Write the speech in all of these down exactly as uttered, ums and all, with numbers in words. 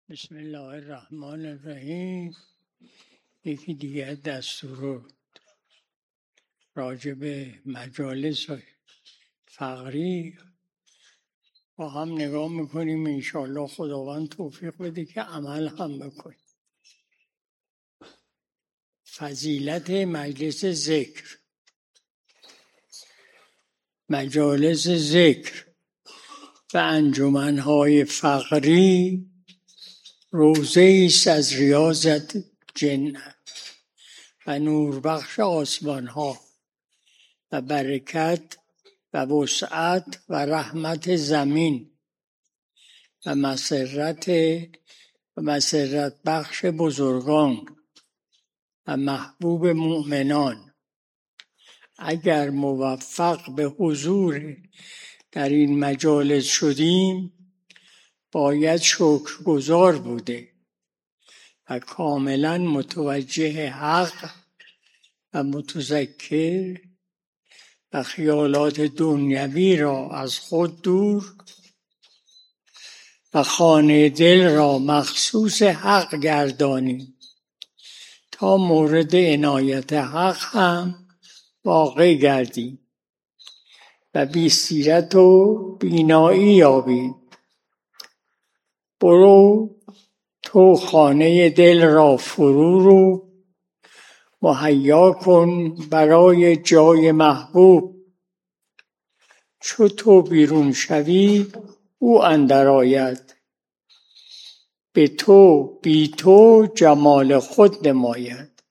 بسم الله الرحمن الرحیم. یکی دیگر دستور راجع به مجالس فقری با هم نگاه میکنیم. انشاءالله خداوند توفیق بده که عمل هم بکنیم. فضیلت مجلس ذکر. مجالس ذکر و انجمنهای فقری روضه است از ریاضت جنت و نوربخش آسمان ها و برکت و وسعت و رحمت زمین و مسرت و مسرت بخش بزرگان و محبوب مؤمنان. اگر موفق به حضور در این مجالس شدیم باید شکرگزار بوده و کاملا متوجه حق و متذکر و خیالات دنیوی را از خود دور و خانه دل را مخصوص حق گردانیم تا مورد عنایت حق هم واقع گردیم و بصیرت و بینایی یابیم. برو تو خانه دل را فرو رو، مهیا کن برای جای محبوب. چو تو بیرون شوی او اندر آید، به تو بی تو جمال خود نماید.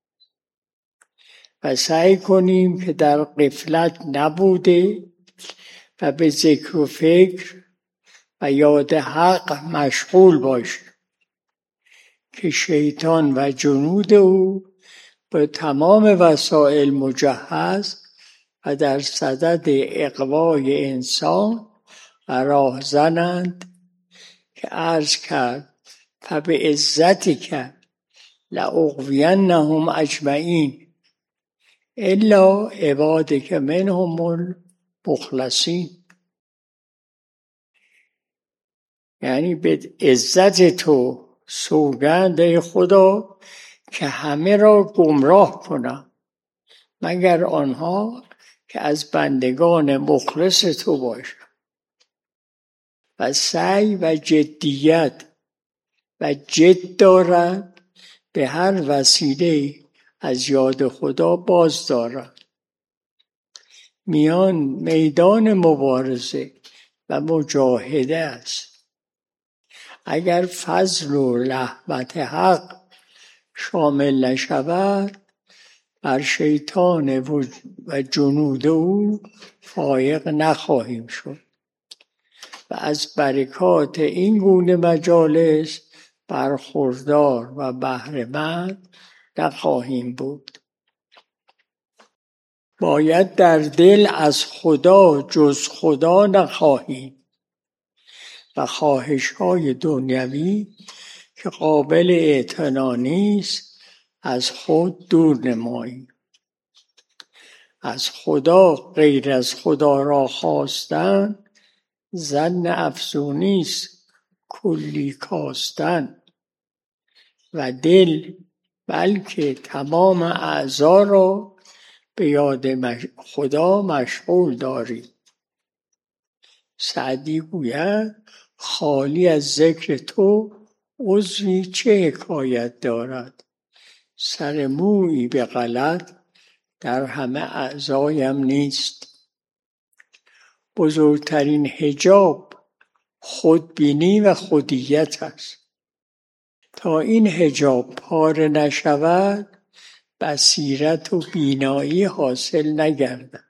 و سعی کنیم که در غفلت نبوده و به ذکر و فکر و یاد حق مشغول باشیم که شیطان و جنود او به تمام وسایل مجهز و در صدد اغوای انسان و راهزنند که عرض کرد فبعزتک لأغوینهم اجمعین الا عبادک منهم المخلصین. یعنی به عزت تو سوگند ای خدا که همه را گمراه کنم مگر آنها که از بندگان مخلص تو باشند. و سعی و جدیت و جد دارد به هر وسیله از یاد خدا باز دارد. میان میدان مبارزه و مجاهده است. اگر فضل و رحمت حق شامل نشود بر شیطان و جنود او فایق نخواهیم شد و از برکات این گونه مجالس برخوردار و بهره‌مند نخواهیم بود. باید در دل از خدا جز خدا نخواهیم و خواهش‌های دنیوی که قابل اعتنا نیست از خود دور نماییم. از خدا غیر از خدا را خواستن ظن افزونی است کلی کاستن. و دل بلکه تمام اعضا را به یاد خدا مشغول داریم. سعدی گوید خالی از ذکر تو عضوی چه حکایت دارد، سر مویی به غلط در همه اعضایم نیست. بزرگترین حجاب خودبینی و خودیت است. تا این حجاب پاره نشود بصیرت و بینایی حاصل نگردد.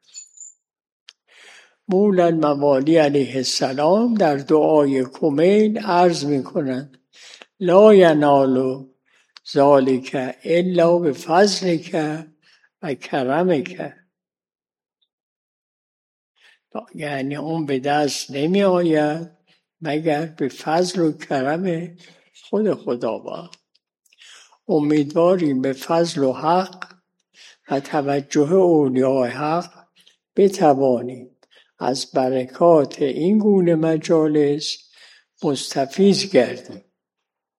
مولا الموالی علیه السلام در دعای کمیل عرض می کنند لا ینال ذالک الا بفضلک و کرمک. یعنی اون به دست نمی آید مگر به فضل و کرم خود خداوند. امیدواریم به فضل و حق و توجه اولیاء حق بتوانیم از برکات این گونه مجالس مستفیض گردیم.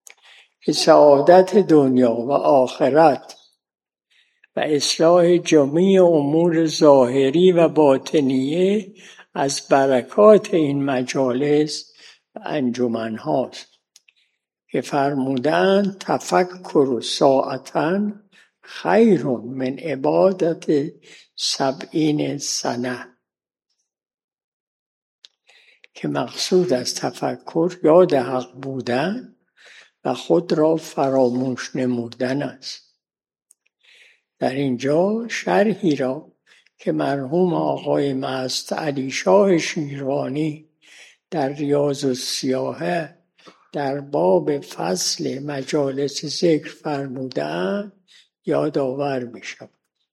که سعادت دنیا و آخرت و اصلاح جمیع امور ظاهری و باطنیه از برکات این مجالس و انجمن هاست که فرمودند تفکر ساعتاً خیر من عبادت سبعین سنه، که مقصود از تفکر یاد حق بودن و خود را فراموش نمودن است. در اینجا شرحی را که مرحوم آقای مست علی شاه شیروانی در ریاض السیاحه در باب فصل مجالس ذکر فرمودند یادآور می شود.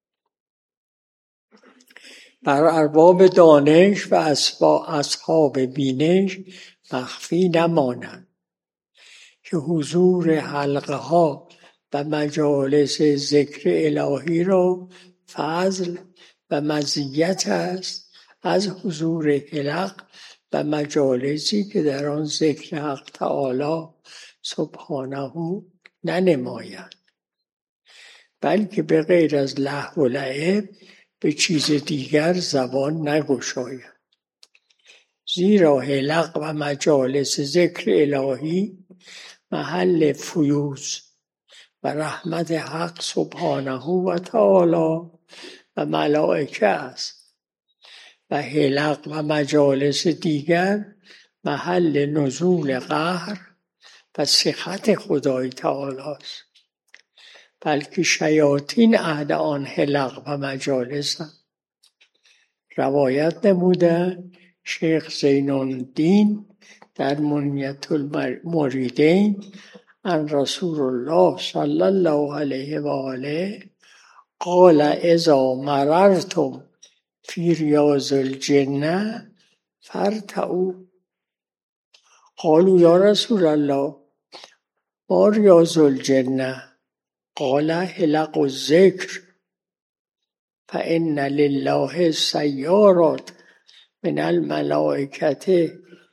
بر ارباب دانش و اصحاب بینش مخفی نماند که حضور حلقه ها و مجالس ذکر الهی را فضل و مزیت است از حضور حلق و مجالسی که در آن ذکر حق تعالی سبحانه ننماید، بلکه به غیر از لهو و لعب به چیز دیگر زبان نگشاید. زیرا حلق و مجالس ذکر الهی محل فیوض و رحمت حق سبحانه و تعالی و ملائکه است و حلق و مجالس دیگر محل نزول قهر و سخط خدای تعالی است. بلکه شیاطین اهل آن حلق و مجالس هم. روایت نموده شیخ زین الدین در منیت المریدین عن رسول الله صلی الله علیه و آله قال اذا مررتم فی ریاض الجنه فارتعوا. قالوا یا رسول الله ما ریاض الجنه؟ قال حلق الذکر فإن لله سیارات من الملائکة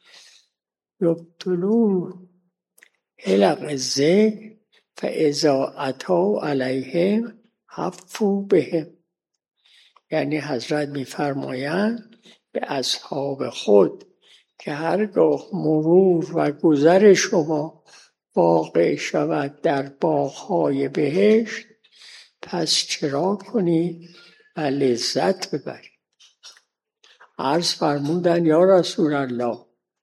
یبطلون حلق الذکر فاذا اتوا علیهم حفوا بهم. یعنی حضرت می‌فرمایند به اصحاب خود که هرگاه مرور و گذر شما واقع شود در باغ‌های بهشت پس چرا کنید و لذت ببرید. عرض فرمودند یا رسول الله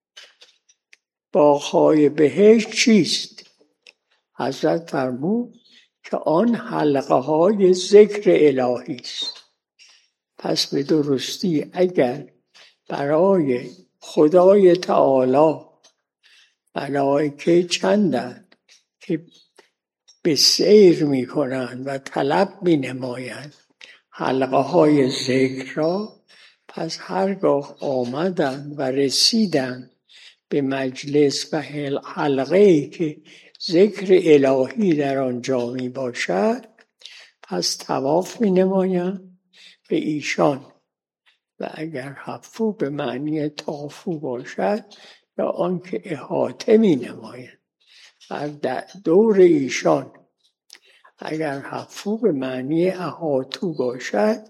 باغ‌های بهشت چیست؟ حضرت فرمود که آن حلقه های ذکر الهی است. پس به درستی اگر برای خدای تعالی ملائکه چندند که به سیر می کنند و طلب می نمایند حلقه های ذکر را، پس هرگاه آمدند و رسیدند به مجلس و حلقه‌ای که ذکر الهی در آنجا می باشد پس طواف می نمایند به ایشان و اگر حفو به معنی طافو باشد یا آنکه احاطه می نمایند بر دور ایشان. اگر حفو به معنی احاطو باشد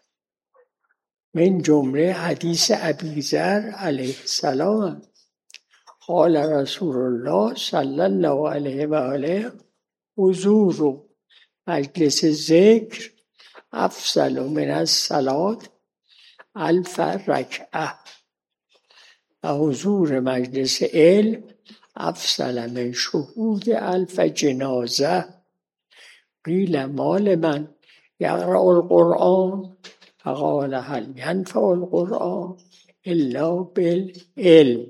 من جمله حدیث ابیذر علیه السلام قال رسول الله صلی الله علیه و آله حضور مجلس ذکر افضل من الصلاة الف رکعه و حضور مجلس علم افضل من شهود الف جنازه. قیل مال من یقرأ القرآن فقال هل ینفع القرآن الا بالعلم.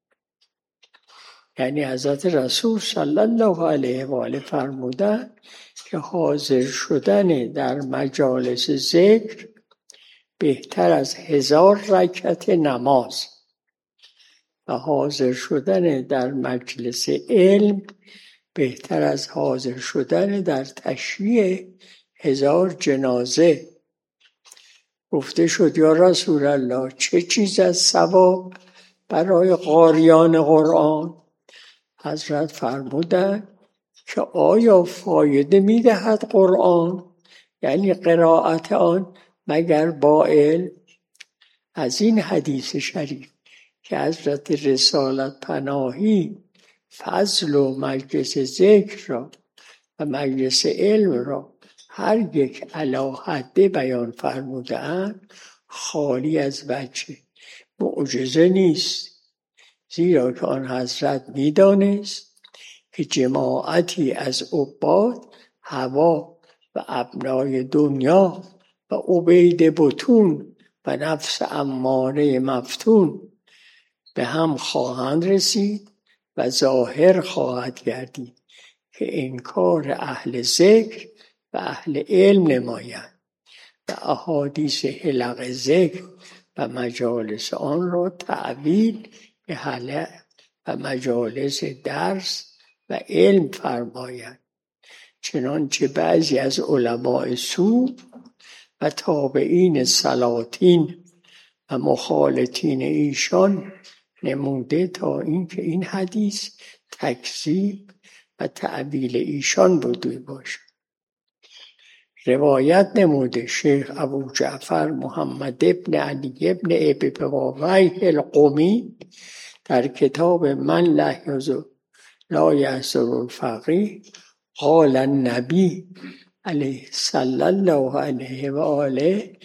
یعنی حضرت رسول صلی الله علیه و آله فرمودند که حاضر شدن در مجالس ذکر بهتر از هزار رکعت نماز و حاضر شدن در مجلس علم بهتر از حاضر شدن در تشییع هزار جنازه. گفته شد یا رسول الله چه چیز از ثواب برای قاریان قرآن؟ حضرت فرمودند که آیا فایده میدهد قرآن، یعنی قرائت آن، مگر با علم؟ از این حدیث شریف که حضرت رسالت پناهی فضل و مجلس ذکر را و مجلس علم را هر یک علی حده بیان فرمودند، خالی از وجه معجزه نیست، زیرا که آن حضرت می‌دانست که جماعتی از عباد هوا و ابنای دنیا و عبید بطون و نفس اماره مفتون به هم خواهند رسید و ظاهر خواهد گردید که انکار اهل ذکر و اهل علم نمایند و احادیث حلق ذکر و مجالس آن را تأویل به حلق و مجالس درس و علم فرمایند، چنانچه بعضی از علماء سو و تابعین سلاطین و مخالطین ایشان نموده تا اینکه این حدیث تکذیب و تأویل ایشان بوده باشد. روایت نموده شیخ ابو جعفر محمد ابن علی ابن ابی بویح القمی در کتاب من لا یحضر الفقیه قال النبی علیه صلی الله علیه و آله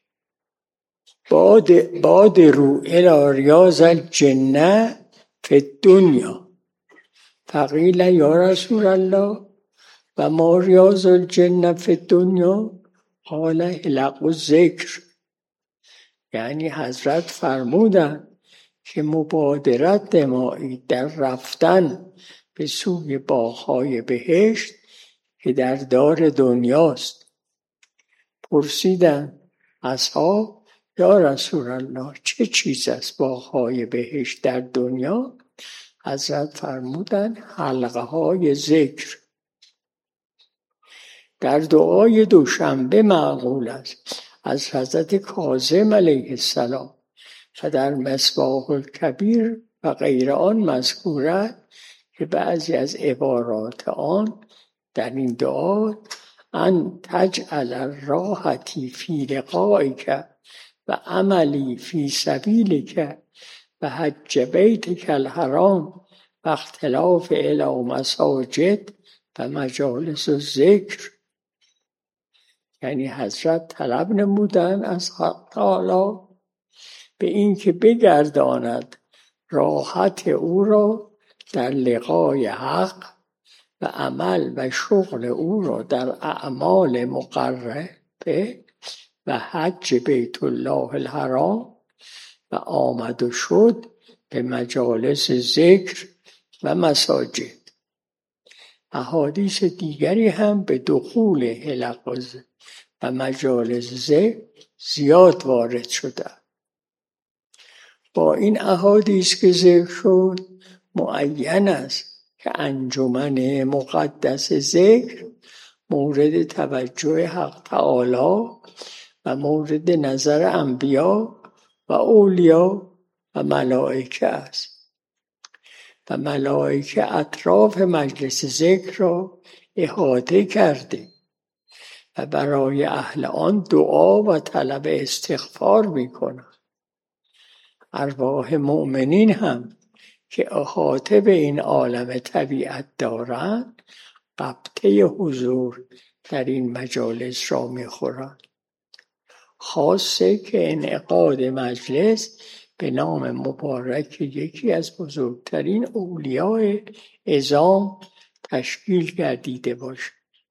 باد باد رو الی ریاض الجنه فی الدنیا فقیل یا رسول الله و ما ریاض الجنه فی الدنیا قال حلق الذکر. یعنی حضرت فرمودند که مبادرت نمایید در رفتن به سوی باغ‌های بهشت که در دار دنیاست. پرسیدند اصحاب یا رسول الله چه چیز است باغ‌های بهشت در دنیا؟ حضرت فرمودند حلقه های ذکر. در دعای دوشنبه معقول است از حضرت کاظم علیه السلام و در مصباح الکبیر و غیر آن مذکوره که بعضی از عبارات آن در این دعا ان تجعل الراحتی فی لقائک و عملی فی سبیلک و حج بیتک الحرام و اختلاف الی مساجد و مجالس ذکر. یعنی حضرت طلب نمودن از حق تعالی به این که بگرداند راحت او را در لقای حق و عمل و شغل او را در اعمال مقربه و حج بیت الله الحرام و آمد و شد به مجالس ذکر و مساجد. احادیث دیگری هم به دخول حلق و مجالس ذکر زیاد وارد شده. با این احادیث که ذکر شد معین است که انجمن مقدس ذکر مورد توجه حق تعالی و مورد نظر انبیا و اولیا و ملائکه است و ملائکه اطراف مجلس ذکر را احاطه کرده و برای اهل آن دعا و طلب استغفار می‌کنند. ارواح مؤمنین هم که احاطه به این عالم طبیعت دارند قبطه حضور در این مجالس را می‌خورند. خاصه که انعقاد مجلس به نام مبارک یکی از بزرگترین اولیاء عظام تشکیل گردیده باشد.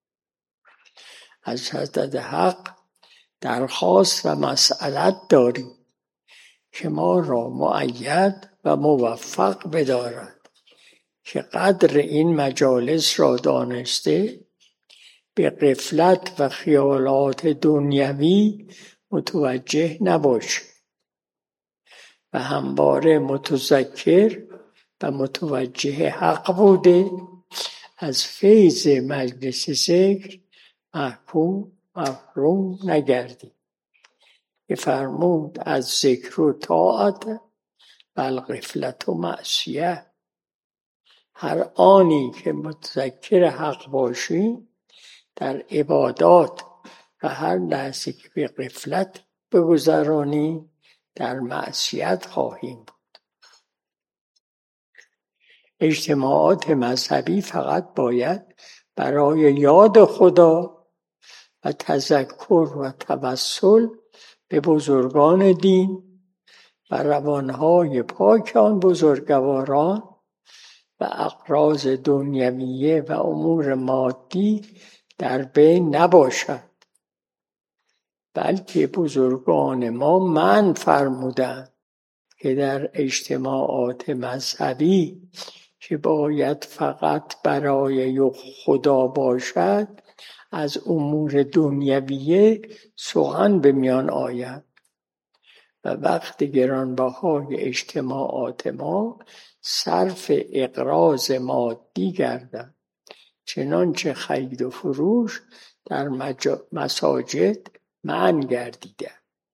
از حضرت حق درخواست و مسئلت داریم که ما را مؤید و موفق بدارد که قدر این مجالس را دانسته به غفلت و خیالات دنیوی متوجه نباشه و همواره متذکر و متوجه حق بوده از فیض مجلس ذکر محروم محروم نگردی. که فرمود از ذکر و طاعت بل غفلت و معصیه. هر آنی که متذکر حق باشیم در عبادات و هر لحظه که به غفلت بگذرانیم در معصیت خواهیم بود. اجتماعات مذهبی فقط باید برای یاد خدا و تذکر و توسل به بزرگان دین و روانهای پاک آن بزرگواران و اغراض دنیویه و امور مادی در بین نباشد، بلکه بزرگان ما منع فرمودند که در اجتماعات مذهبی که باید فقط برای خدا باشد از امور دنیویه سخن به میان آید و وقت گرانبهای اجتماعات ما صرف اغراض مادی گردد، چنانچه خرید و فروش در مساجد منع گردیده.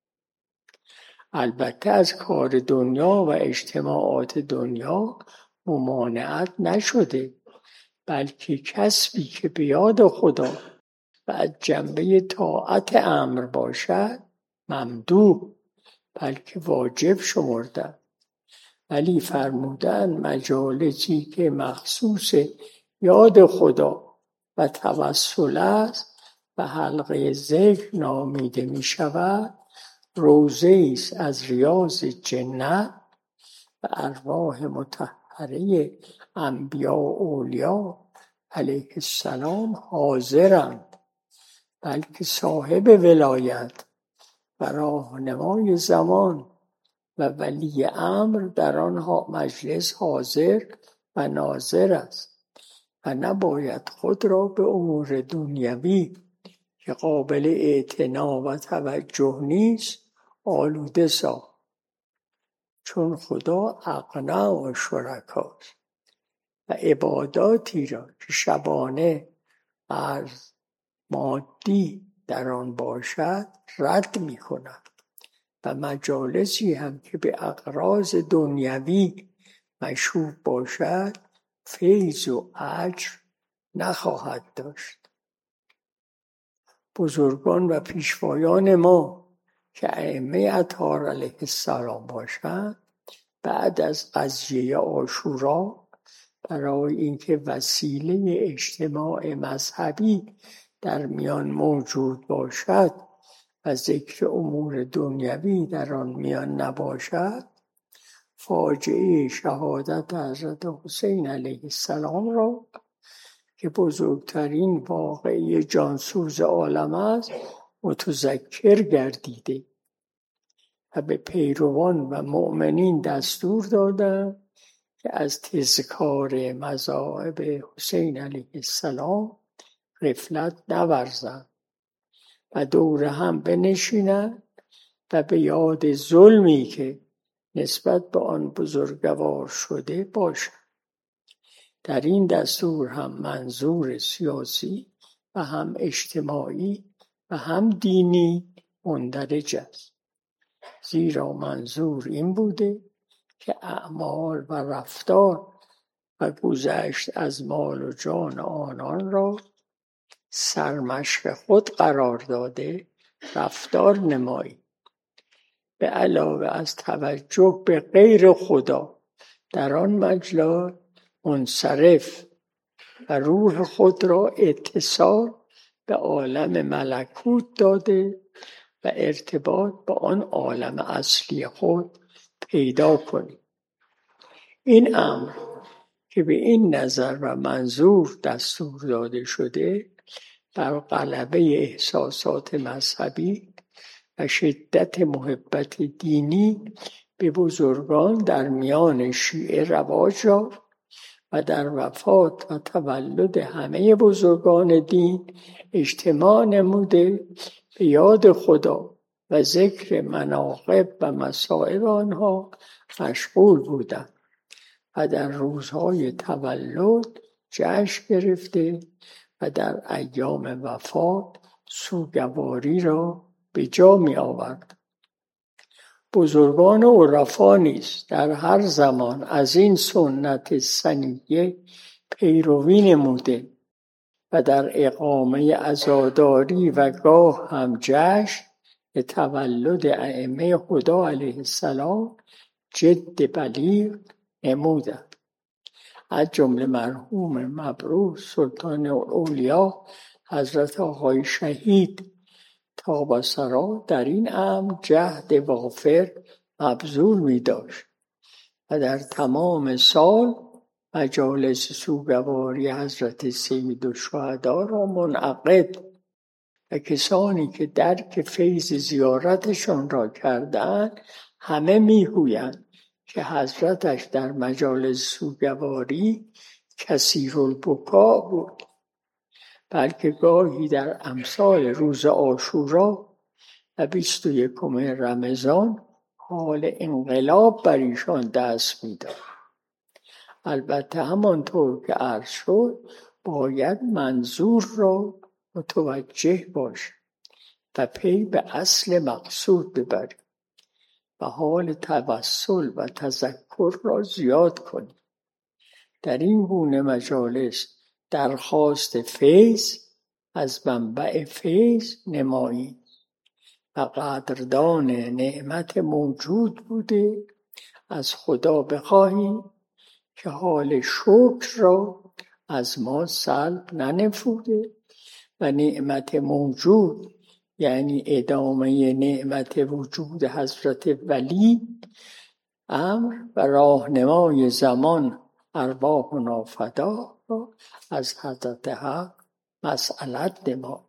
البته از کار دنیا و اجتماعات دنیا ممانعت نشده، بلکه کسبی که به یاد خدا و از جنبه طاعت امر باشد ممدوح بلکه واجب شمردند. ولی فرمودن مجالسی که مخصوص یاد خدا و توسل است و حلقه ذکر نامیده می شود روضه است از ریاض جنت و ارواح مطهره انبیا و اولیا علیه السلام حاضرند، بلکه صاحب ولایت و راهنمای زمان و ولی امر در آن مجلس حاضر و ناظر است و نباید خود را به امور دنیوی که قابل اعتنا و توجه نیست آلوده ساخت، چون خدا اغنی و شرکاست و عباداتی را که شبانه عرض مادی در آن باشد رد می کند و مجالسی هم که به اغراض دنیوی مشروب باشد فیض و اجر نخواهد داشت. بزرگان و پیشوایان ما که ائمه اطهار علیه السلام باشند بعد از قضیه عاشورا برای اینکه وسیله اجتماع مذهبی در میان موجود باشد و ذکر امور دنیوی در آن میان نباشد فاجعه شهادت حضرت حسین علیه السلام را که بزرگترین واقعه جانسوز عالم است متذکر گردیده و به پیروان و مؤمنین دستور دادند که از تذکار مذاهب حسین علیه السلام غفلت نورزند و دور هم بنشینند و به یاد ظلمی که نسبت به آن بزرگوار شده باشد. در این دستور هم منظور سیاسی و هم اجتماعی و هم دینی مندرج است، زیرا منظور این بوده که اعمال و رفتار و گذشت از مال و جان آنان را سرمشق خود قرار داده رفتار نمایی. به علاوه از توجه به غیر خدا در آن مجلس منصرف و روح خود را اتصال به عالم ملکوت داده و ارتباط با آن عالم اصلی خود پیدا کنید. این امر که به این نظر و منظور دستور داده شده بر غلبه احساسات مذهبی و شدت محبت دینی به بزرگان در میان شیعه رواج یافت و در وفات و تولد همه بزرگان دین اجتماع نموده به یاد خدا و ذکر مناقب و مصائب آنها مشغول بودند و در روزهای تولد جشن گرفته و در ایام وفات سوگواری را به جا می آورد. بزرگان عرفا نیز در هر زمان از این سنت سنیه پیروی نموده و در اقامه عزاداری و گاه هم جشن به تولد ائمه خدا علیه السلام جد بلیغ نمودند. از جمله مرحوم مبعوث سلطان الاولیا حضرت آقای شهید تاب‌الثری در این امر جهد وافر مبذول می داشت و در تمام سال مجالس سوگواری حضرت سیدالشهدا را منعقد و کسانی که درک فیض زیارتشان را کردند همه میگویند که حضرتش در مجالس سوگواری کثیرالبکا بود، بلکه گاهی در امثال روز عاشورا و بیست و یکم رمضان حال انقلاب بر ایشان دست می‌داد. البته همانطور که عرض شد باید منظور را متوجه باشیم و پی به اصل مقصود ببریم و حال توسل و تذکر را زیاد کنیم. در این گونه مجالس درخواست فیض از منبع فیض نماییم و قدردان نعمت موجود بوده از خدا بخواهیم که حال شکر را از ما سلب ننموده و نعمت موجود یعنی ادامه نعمت وجود حضرت ولی امر و راهنمای زمان ارواحنا فدا را از حضرت حق مسئلت نما.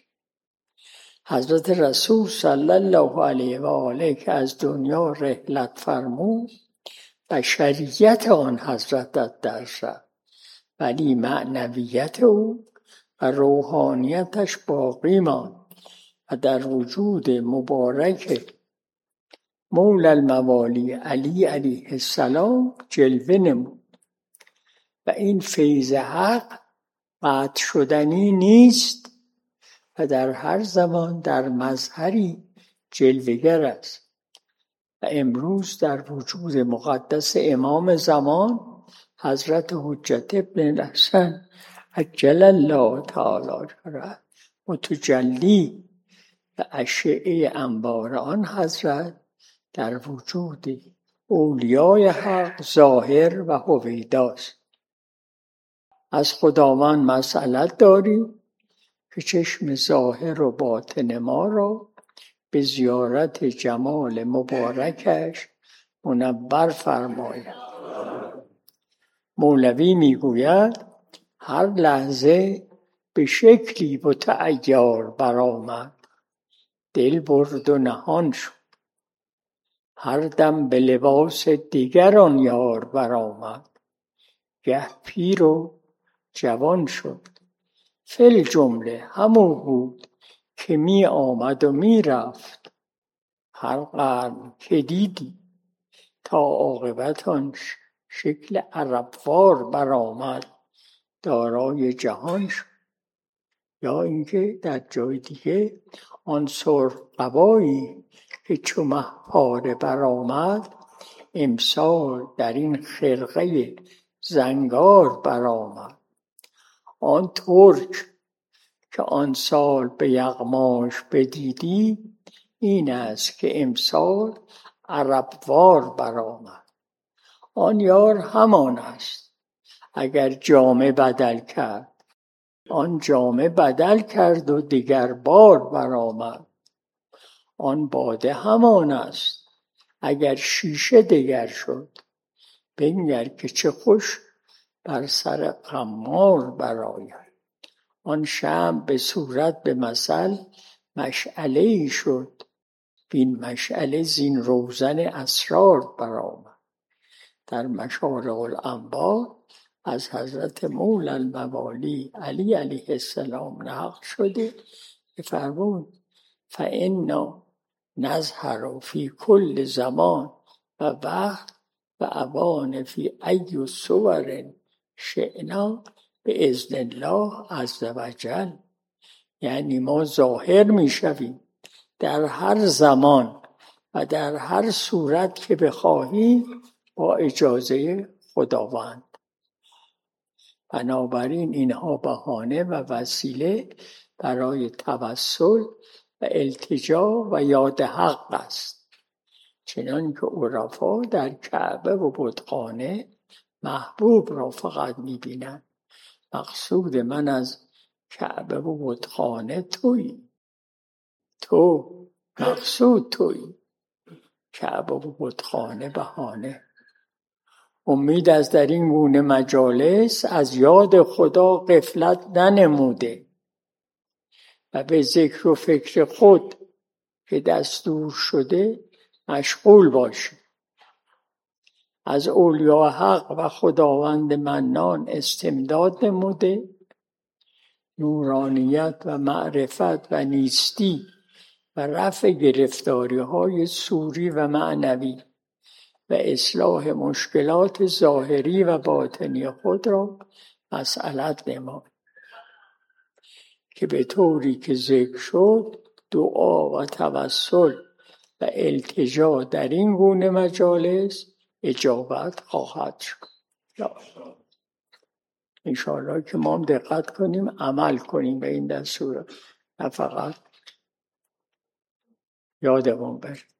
حضرت رسول صلی الله علیه و آله که از دنیا رحلت فرمود بشریت آن حضرت از دست رفت، ولی معنویت او و روحانیتش باقی ماند و در وجود مبارک مولا الموالی علی علیه السلام جلوه نمود و این فیض حق قطع شدنی نیست و در هر زمان در مظهری جلوه‌گر است و امروز در وجود مقدس امام زمان حضرت حجت ابن الحسن عجل الله تعالی شرعه متجلی و اشعه انوار آن حضرت در وجود اولیای حق ظاهر و هویداست. از خداوند مسئلت داریم که چشم ظاهر و باطن ما را به زیارت جمال مبارکش منور فرماید. مولوی میگوید هر لحظه به شکلی متعیر برآمد، دل برد و نهان شد. هر دم به لباس دیگران یار برآمد، گه پیر و جوان شد. فی الجمله همو بود که می آمد و می رفت. هر قرن که دیدی تا عاقبت آن شکل عربوار برآمد، دارای جهان شد. یا اینکه در جای دیگه آن سرخ قبایی که چو مه پاره برآمد، امسال در این خرقه زنگار برآمد. آن ترک که آن سال به یغماش بدیدی، این است که امسال عربوار برآمد. آن یار همان است اگر جامه بدل کرد، آن جامه بدل کرد و دیگر بار برآمد. آن باده همان است اگر شیشه دگر شد، بنگر که چه خوش بر سر خمار برآید. آن شمع به صورت به مثل مشعله‌ای شد، بین مشعله زین روزن اسرار برآمد. در مشارع الانوار از حضرت مولا الموالی علی علیه السلام نقل شده که فرمود فإنا نظهر فی کل زمان و وقت و اوان فی ای صور شئنا به اذن الله عز و جل. یعنی ما ظاهر می شویم در هر زمان و در هر صورت که بخواهی با اجازه خداوند. بنابراین اینها بهانه و وسیله برای توسل و التجا و یاد حق است، چنان که عرفا در کعبه و بتخانه محبوب را فقط می‌بینند. مقصود من از کعبه و بتخانه تویی، تو مقصود تویی، کعبه و بتخانه بهانه. امید از در این گونه مجالس از یاد خدا غفلت ننموده و به ذکر و فکر خود که دستور شده مشغول باشی. از اولیاء حق و خداوند منان استمداد نموده، نورانیت و معرفت و نیستی و رفع گرفتاری های صوری و معنوی و اصلاح مشکلات ظاهری و باطنی خود را مسئلت نما، که به طوری که ذکر شد دعا و توسل و التجا در این گونه مجالس اجابت خواهد شد. انشاءالله که ما هم دقت کنیم، عمل کنیم به این دستور، نه فقط یادمون بره.